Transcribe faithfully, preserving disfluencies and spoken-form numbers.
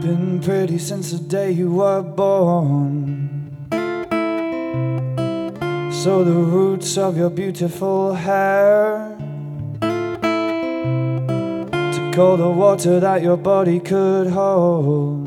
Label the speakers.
Speaker 1: been pretty since the day you were born. So the roots of your beautiful hair took all the water that your body could hold.